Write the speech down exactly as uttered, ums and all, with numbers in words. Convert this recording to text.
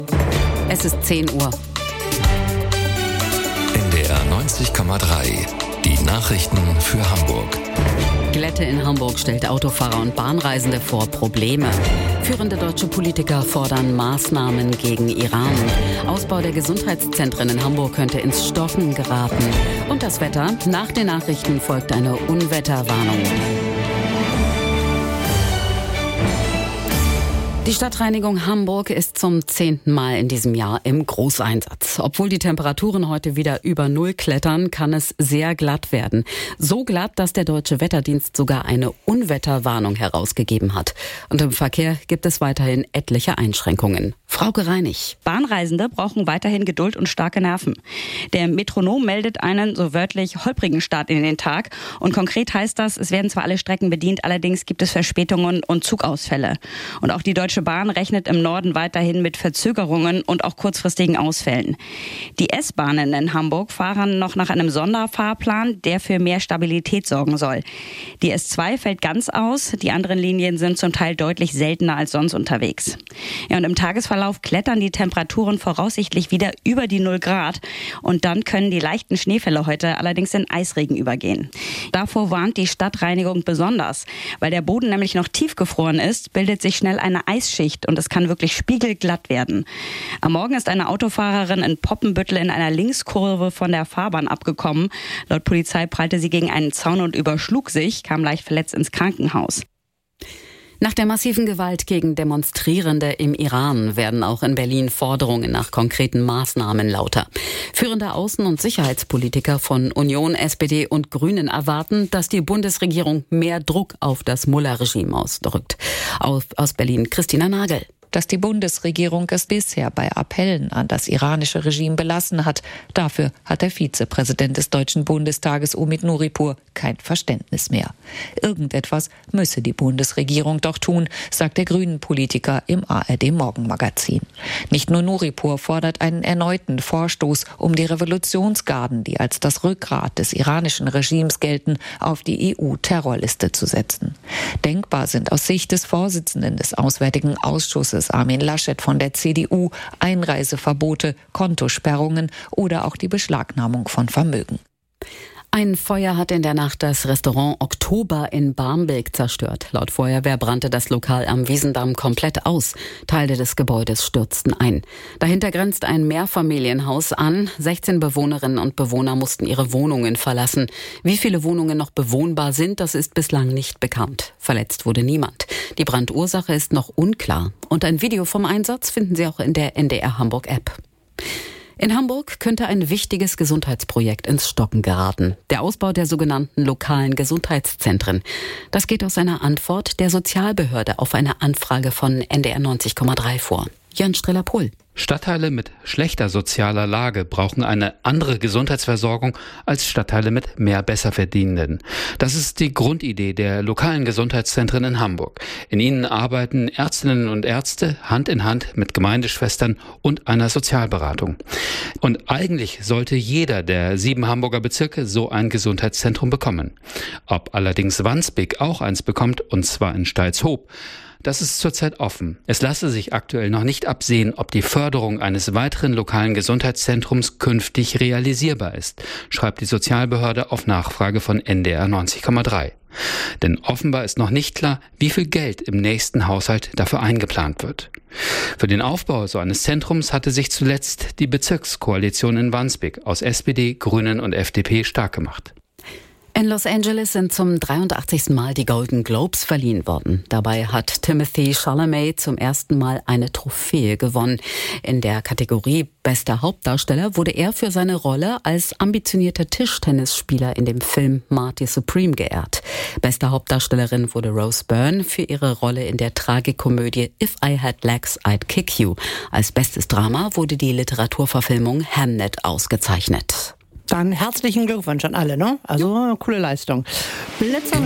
Es ist zehn Uhr. N D R neunzig Komma drei. Die Nachrichten für Hamburg. Glätte in Hamburg stellt Autofahrer und Bahnreisende vor Probleme. Führende deutsche Politiker fordern Maßnahmen gegen Iran. Ausbau der Gesundheitszentren in Hamburg könnte ins Stocken geraten. Und das Wetter. Nach den Nachrichten folgt eine Unwetterwarnung. Die Stadtreinigung Hamburg ist zum zehnten Mal in diesem Jahr im Großeinsatz. Obwohl die Temperaturen heute wieder über Null klettern, kann es sehr glatt werden. So glatt, dass der Deutsche Wetterdienst sogar eine Unwetterwarnung herausgegeben hat. Und im Verkehr gibt es weiterhin etliche Einschränkungen. Frauke Reinig. Bahnreisende brauchen weiterhin Geduld und starke Nerven. Der Metronom meldet einen, so wörtlich, holprigen Start in den Tag. Und konkret heißt das, es werden zwar alle Strecken bedient, allerdings gibt es Verspätungen und Zugausfälle. Und auch die Deutsche Deutsche Bahn rechnet im Norden weiterhin mit Verzögerungen und auch kurzfristigen Ausfällen. Die S-Bahnen in Hamburg fahren noch nach einem Sonderfahrplan, der für mehr Stabilität sorgen soll. Die S zwei fällt ganz aus, die anderen Linien sind zum Teil deutlich seltener als sonst unterwegs. Ja, und im Tagesverlauf klettern die Temperaturen voraussichtlich wieder über die null Grad und dann können die leichten Schneefälle heute allerdings in Eisregen übergehen. Davor warnt die Stadtreinigung besonders, weil der Boden nämlich noch tiefgefroren ist, bildet sich schnell eine Eisschicht und es kann wirklich spiegelglatt werden. Am Morgen ist eine Autofahrerin in Poppenbüttel in einer Linkskurve von der Fahrbahn abgekommen. Laut Polizei prallte sie gegen einen Zaun und überschlug sich, kam leicht verletzt ins Krankenhaus. Nach der massiven Gewalt gegen Demonstrierende im Iran werden auch in Berlin Forderungen nach konkreten Maßnahmen lauter. Führende Außen- und Sicherheitspolitiker von Union, S P D und Grünen erwarten, dass die Bundesregierung mehr Druck auf das Mullah-Regime ausdrückt. Aus Berlin Christina Nagel. Dass die Bundesregierung es bisher bei Appellen an das iranische Regime belassen hat. Dafür hat der Vizepräsident des Deutschen Bundestages, Omid Nuripur, kein Verständnis mehr. Irgendetwas müsse die Bundesregierung doch tun, sagt der Grünen-Politiker im A R D-Morgenmagazin. Nicht nur Nuripur fordert einen erneuten Vorstoß, um die Revolutionsgarden, die als das Rückgrat des iranischen Regimes gelten, auf die E U-Terrorliste zu setzen. Denkbar sind aus Sicht des Vorsitzenden des Auswärtigen Ausschusses Armin Laschet von der C D U Einreiseverbote, Kontosperrungen oder auch die Beschlagnahmung von Vermögen. Ein Feuer hat in der Nacht das Restaurant Oktober in Barmbek zerstört. Laut Feuerwehr brannte das Lokal am Wiesendamm komplett aus. Teile des Gebäudes stürzten ein. Dahinter grenzt ein Mehrfamilienhaus an. sechzehn Bewohnerinnen und Bewohner mussten ihre Wohnungen verlassen. Wie viele Wohnungen noch bewohnbar sind, das ist bislang nicht bekannt. Verletzt wurde niemand. Die Brandursache ist noch unklar. Und ein Video vom Einsatz finden Sie auch in der N D R Hamburg App. In Hamburg könnte ein wichtiges Gesundheitsprojekt ins Stocken geraten. Der Ausbau der sogenannten lokalen Gesundheitszentren. Das geht aus einer Antwort der Sozialbehörde auf eine Anfrage von N D R neunzig Komma drei vor. Jan Streller-Pohl. Stadtteile mit schlechter sozialer Lage brauchen eine andere Gesundheitsversorgung als Stadtteile mit mehr Besserverdienenden. Das ist die Grundidee der lokalen Gesundheitszentren in Hamburg. In ihnen arbeiten Ärztinnen und Ärzte Hand in Hand mit Gemeindeschwestern und einer Sozialberatung. Und eigentlich sollte jeder der sieben Hamburger Bezirke so ein Gesundheitszentrum bekommen. Ob allerdings Wandsbek auch eins bekommt, und zwar in Steilshoop, das ist zurzeit offen. Es lasse sich aktuell noch nicht absehen, ob die Förderung eines weiteren lokalen Gesundheitszentrums künftig realisierbar ist, schreibt die Sozialbehörde auf Nachfrage von N D R neunzig Komma drei. Denn offenbar ist noch nicht klar, wie viel Geld im nächsten Haushalt dafür eingeplant wird. Für den Aufbau so eines Zentrums hatte sich zuletzt die Bezirkskoalition in Wandsbek aus S P D, Grünen und F D P stark gemacht. In Los Angeles sind zum dreiundachtzigsten Mal die Golden Globes verliehen worden. Dabei hat Timothée Chalamet zum ersten Mal eine Trophäe gewonnen. In der Kategorie Bester Hauptdarsteller wurde er für seine Rolle als ambitionierter Tischtennisspieler in dem Film Marty Supreme geehrt. Beste Hauptdarstellerin wurde Rose Byrne für ihre Rolle in der Tragikomödie If I Had Legs, I'd Kick You. Als bestes Drama wurde die Literaturverfilmung Hamnet ausgezeichnet. Dann herzlichen Glückwunsch an alle, ne? Also coole Leistung. Blitzer